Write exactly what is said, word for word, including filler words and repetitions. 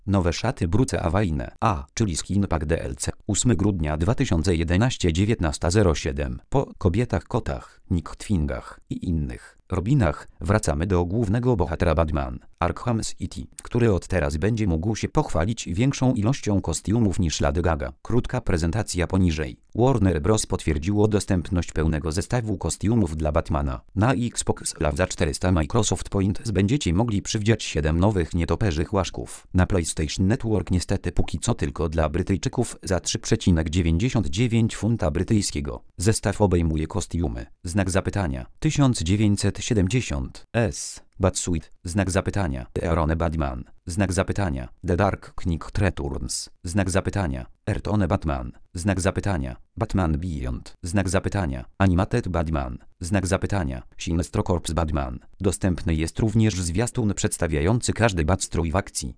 Nowe szaty Bruce Awayne A, czyli Skin Pack D L C. ósmego grudnia dwa tysiące jedenastego dziewiętnasta zero siedem. Po kobietach, kotach, Nick Twingach i innych Robinach wracamy do głównego bohatera Batman, Arkham City, który od teraz będzie mógł się pochwalić większą ilością kostiumów niż Lady Gaga. Krótka prezentacja poniżej. Warner Bros. Potwierdziło dostępność pełnego zestawu kostiumów dla Batmana. Na Xbox Live za czterysta Microsoft Points będziecie mogli przywdziać siedem nowych nietoperzych łaszków. Na PlayStation Network niestety póki co tylko dla Brytyjczyków za trzy przecinek dziewięćdziesiąt dziewięć funta brytyjskiego. Zestaw obejmuje kostiumy. Znak zapytania. tysiąc dziewięćset siedemdziesiąt S. Batsuit. Znak zapytania. The Arone Batman. Znak zapytania. The Dark Knight Returns. Znak zapytania. Earthone Batman. Znak zapytania. Batman Beyond. Znak zapytania. Animated Batman. Znak zapytania. Sinestro Corps Batman. Dostępny jest również zwiastun przedstawiający każdy Batstrój w akcji.